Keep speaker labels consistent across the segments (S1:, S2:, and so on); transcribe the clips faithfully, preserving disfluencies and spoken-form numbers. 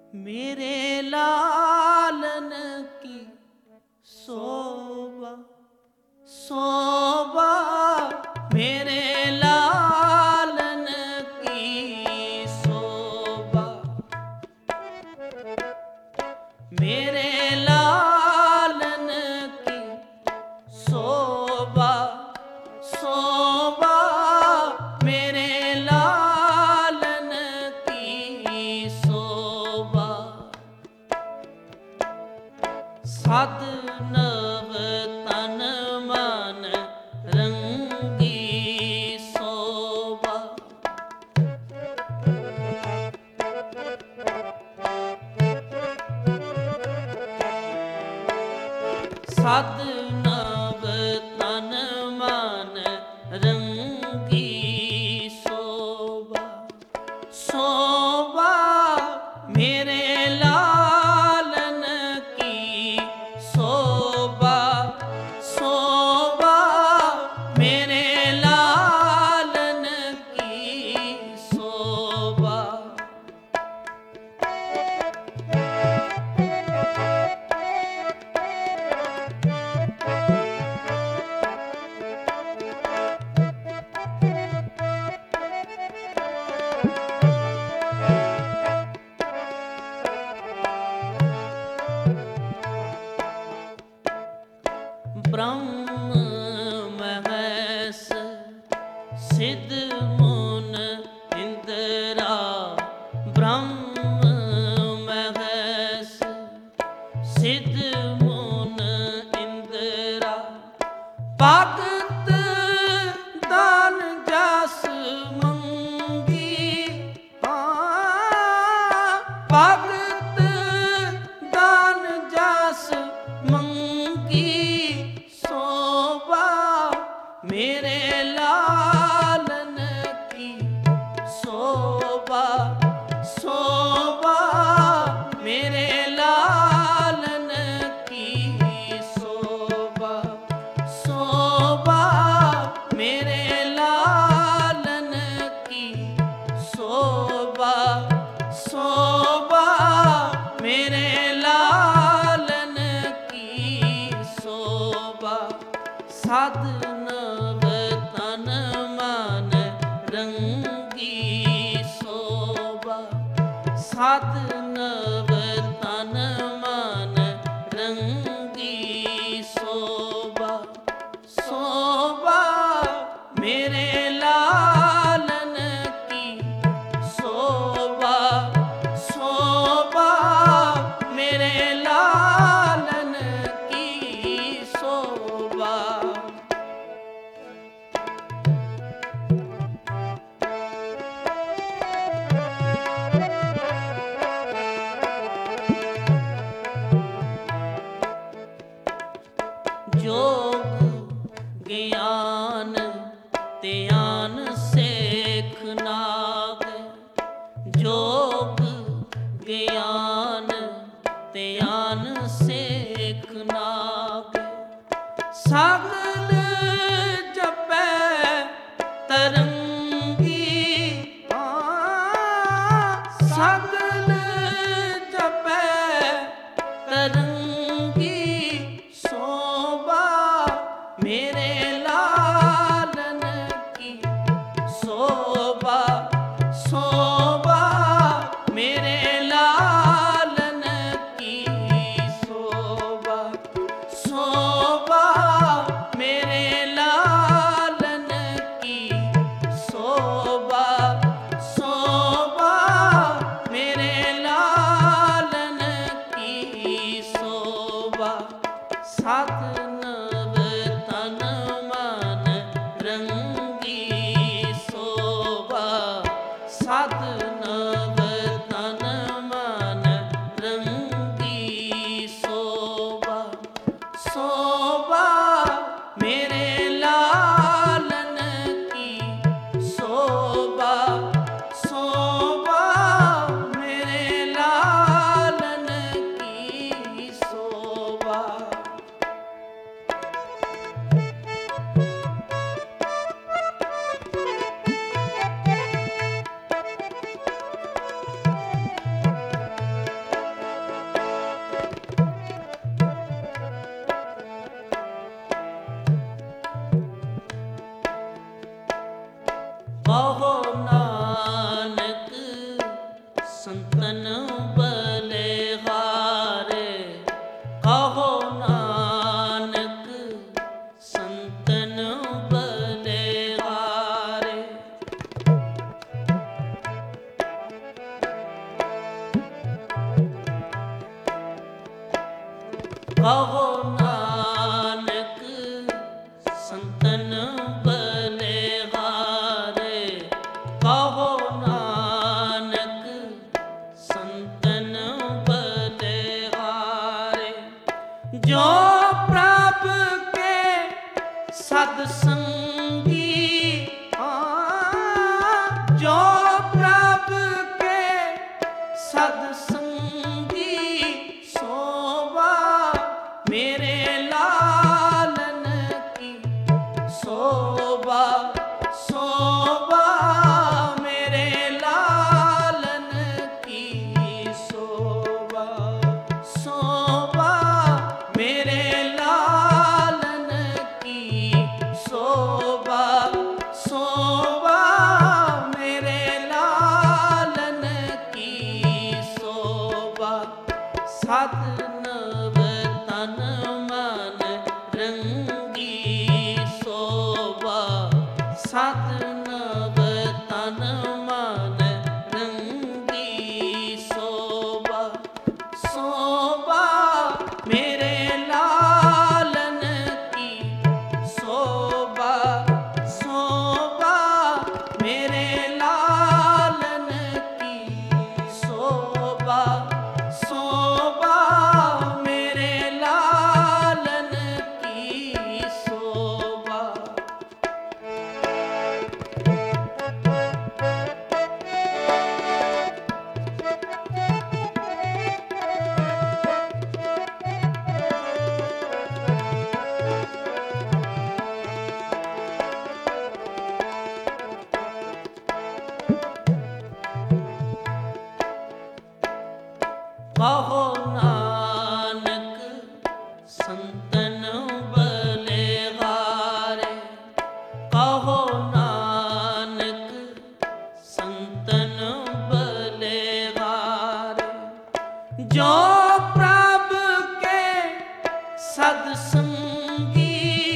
S1: मेरे लालन की शोभा शोभा मेरे लालन की शोभा मेरे लालन की शोभा शोभा मेरे लालन की शोभा सद नव तन मन रंगी शोभा सद नव तन मन रंगी शोभा शोभा मेरे लालन की शोभा शोभा मेरे लालन की शोभा ब्रह्म महेश सिद्ध मुन इंद्रा ब्रह्म महेश सिद्ध मुन इंद्रा भगत दान जस मंगी हाँ भगत दान जस मंगी शोभा मेरे लालन की शोभा शोभा मेरे लालन की शोभा शोभा मेरे लालन की शोभा शोभा मेरे लालन की शोभा सद नव तन मन रंगी शोभा सद नव तन मन रंगी शोभा शोभा मेरे लालन की शोभा शोभा मेरे लालन की शोभा जोग ज्ञान त्यान सेख नाग जोग ज्ञान त्यान सेख नाग सगल जपै तरंगी हाँ सगल जपै तरंगी शोभा मेरे लालन की शोभा शोभा मेरे लालन की शोभा शोभा मेरे लालन की शोभा शोभा मेरे लालन की शोभा सद नव तन मन रंगी शोभा सद नव तन मन रंगी शोभा शोभा मेरे लालन की शोभा शोभा मेरे लालन की शोभा सद संगी शोभा मेरे लालन की शोभा शोभा मेरे लालन की शोभा शोभा मेरे लालन की शोभा शोभा मेरे लालन की शोभा सत नव तन मन रंगी शोभा सत नव तन मन रंगी शोभा शोभा मेरे लालन की शोभा शोभा मेरे लालन की शोभा शोभा मेरे लालन की शोभा। कहो नानक संतन बलिहारे कहो नानक संतन बलिहारे जो प्रभु के सत्संगी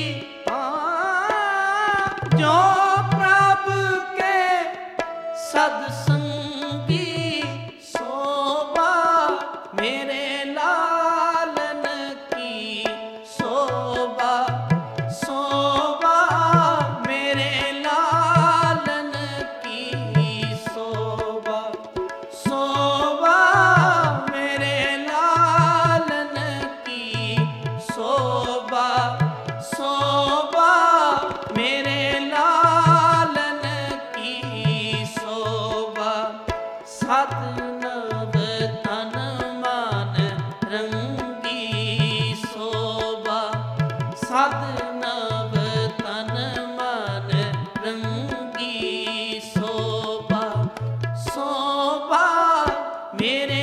S1: हाँ, जो प्रभु के सत्संगी शोभा मेरे लालन की शोभा शोभा मेरे लालन की शोभा शोभा मेरे लालन की शोभा शोभा मेरे लालन की शोभा सत नव तन मन रंगी शोभा सत नव तन मन रंगी शोभा शोभा मेरे